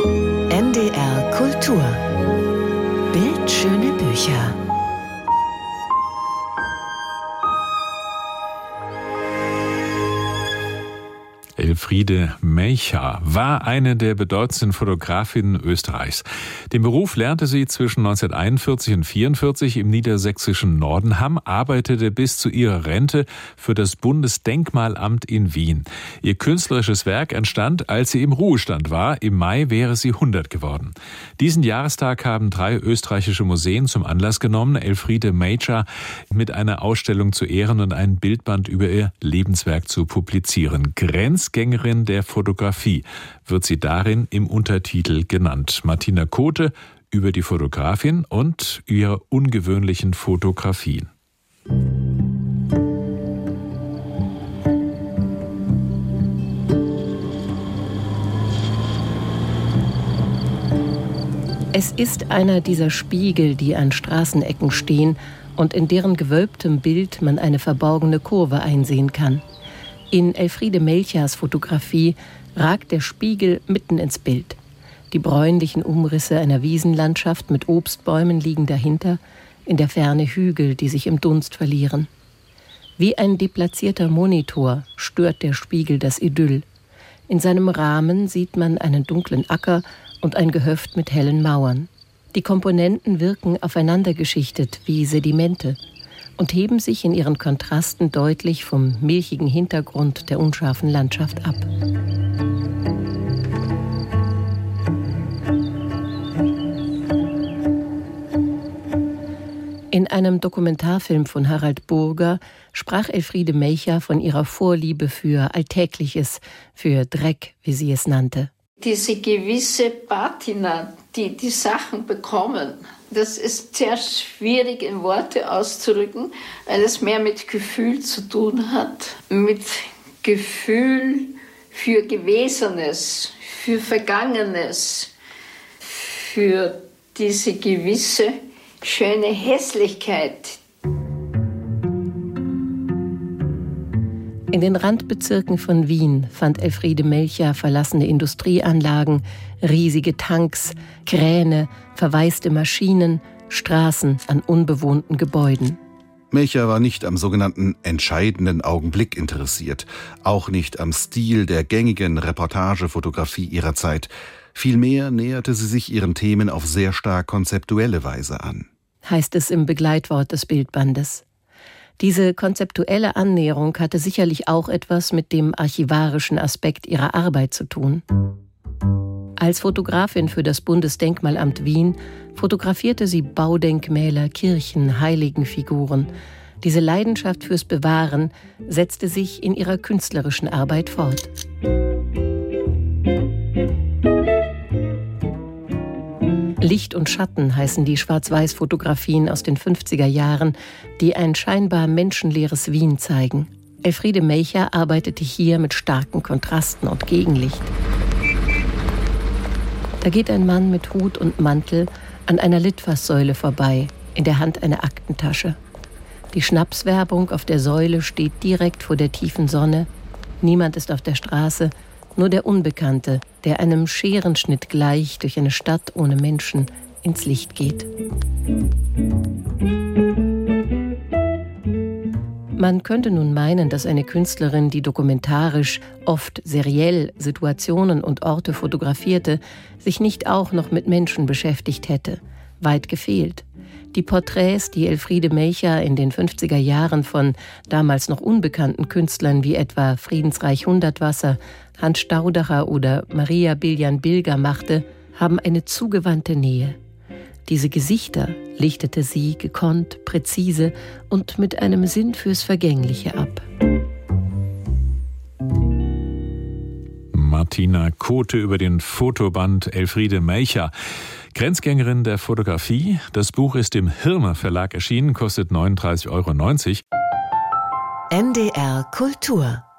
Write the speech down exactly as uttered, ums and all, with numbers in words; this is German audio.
N D R Kultur. Bildschöne Bücher. Elfriede Melcher war eine der bedeutendsten Fotografinnen Österreichs. Den Beruf lernte sie zwischen neunzehnhunderteinundvierzig und vierundvierzig im niedersächsischen Nordenham, arbeitete bis zu ihrer Rente für das Bundesdenkmalamt in Wien. Ihr künstlerisches Werk entstand, als sie im Ruhestand war. Im Mai wäre sie hundert geworden. Diesen Jahrestag haben drei österreichische Museen zum Anlass genommen, Elfriede Melcher mit einer Ausstellung zu ehren und ein Bildband über ihr Lebenswerk zu publizieren. Grenzgängerin der Fotografie wird sie darin im Untertitel genannt. Martina Kote über die Fotografin und ihre ungewöhnlichen Fotografien. Es ist einer dieser Spiegel, die an Straßenecken stehen und in deren gewölbtem Bild man eine verborgene Kurve einsehen kann. In Elfriede Melchers Fotografie ragt der Spiegel mitten ins Bild. Die bräunlichen Umrisse einer Wiesenlandschaft mit Obstbäumen liegen dahinter, in der Ferne Hügel, die sich im Dunst verlieren. Wie ein deplatzierter Monitor stört der Spiegel das Idyll. In seinem Rahmen sieht man einen dunklen Acker und ein Gehöft mit hellen Mauern. Die Komponenten wirken aufeinander geschichtet wie Sedimente und heben sich in ihren Kontrasten deutlich vom milchigen Hintergrund der unscharfen Landschaft ab. In einem Dokumentarfilm von Harald Burger sprach Elfriede Melcher von ihrer Vorliebe für Alltägliches, für Dreck, wie sie es nannte. Diese gewisse Patina, die die Sachen bekommen, das ist sehr schwierig in Worte auszudrücken, weil es mehr mit Gefühl zu tun hat. Mit Gefühl für Gewesenes, für Vergangenes, für diese gewisse schöne Hässlichkeit. In den Randbezirken von Wien fand Elfriede Melcher verlassene Industrieanlagen, riesige Tanks, Kräne, verwaiste Maschinen, Straßen an unbewohnten Gebäuden. Melcher war nicht am sogenannten entscheidenden Augenblick interessiert, auch nicht am Stil der gängigen Reportagefotografie ihrer Zeit. Vielmehr näherte sie sich ihren Themen auf sehr stark konzeptuelle Weise an. Heißt es im Begleitwort des Bildbandes. Diese konzeptuelle Annäherung hatte sicherlich auch etwas mit dem archivarischen Aspekt ihrer Arbeit zu tun. Als Fotografin für das Bundesdenkmalamt Wien fotografierte sie Baudenkmäler, Kirchen, Heiligenfiguren. Diese Leidenschaft fürs Bewahren setzte sich in ihrer künstlerischen Arbeit fort. Licht und Schatten heißen die Schwarz-Weiß-Fotografien aus den fünfziger Jahren, die ein scheinbar menschenleeres Wien zeigen. Elfriede Melcher arbeitete hier mit starken Kontrasten und Gegenlicht. Da geht ein Mann mit Hut und Mantel an einer Litfaßsäule vorbei, in der Hand eine Aktentasche. Die Schnapswerbung auf der Säule steht direkt vor der tiefen Sonne. Niemand ist auf der Straße, nur der Unbekannte, der einem Scherenschnitt gleich durch eine Stadt ohne Menschen ins Licht geht. Man könnte nun meinen, dass eine Künstlerin, die dokumentarisch, oft seriell Situationen und Orte fotografierte, sich nicht auch noch mit Menschen beschäftigt hätte. Weit gefehlt. Die Porträts, die Elfriede Melcher in den fünfziger Jahren von damals noch unbekannten Künstlern wie etwa Friedensreich Hundertwasser, Hans Staudacher oder Maria Biljan-Bilger machte, haben eine zugewandte Nähe. Diese Gesichter lichtete sie gekonnt, präzise und mit einem Sinn fürs Vergängliche ab. Martina Kote über den Fotoband Elfriede Melcher. Grenzgängerin der Fotografie. Das Buch ist im Hirmer Verlag erschienen, kostet neununddreißig Euro neunzig. N D R Kultur